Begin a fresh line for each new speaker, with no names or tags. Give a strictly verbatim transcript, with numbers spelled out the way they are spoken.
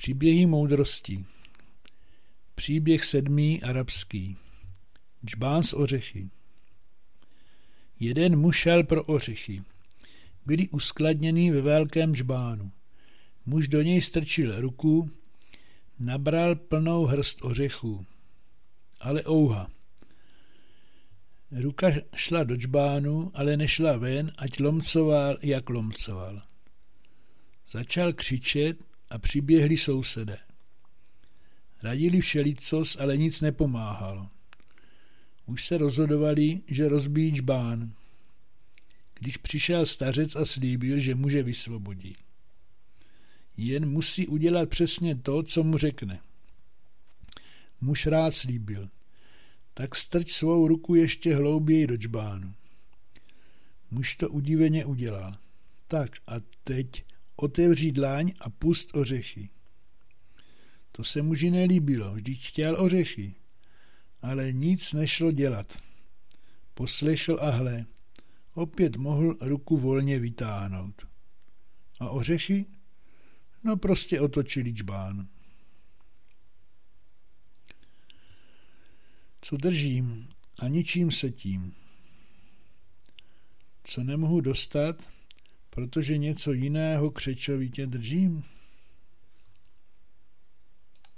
Příběhy moudrosti. Příběh sedmý arabský. Džbán z ořechy. Jeden muž šel pro ořechy. Byli uskladněni ve velkém džbánu. Muž do něj strčil ruku, nabral plnou hrst ořechů. Ale ouha. Ruka šla do džbánu, ale nešla ven, ať lomcoval, jak lomcoval. Začal křičet a přiběhli sousedé. Radili všelicos, ale nic nepomáhalo. Už se rozhodovali, že rozbijí džbán, když přišel stařec a slíbil, že muže vysvobodí. Jen musí udělat přesně to, co mu řekne. Muž rád slíbil. Tak strč svou ruku ještě hlouběji do džbánu. Muž to udiveně udělal. Tak a teď otevři dlaň a pust ořechy. To se muži nelíbilo, vždyť chtěl ořechy, ale nic nešlo dělat. Poslechl a hle, opět mohl ruku volně vytáhnout. A ořechy? No prostě otočili džbán. Co držím a ničím se tím. Co nemohu dostat, protože něco jiného křečovitě držím?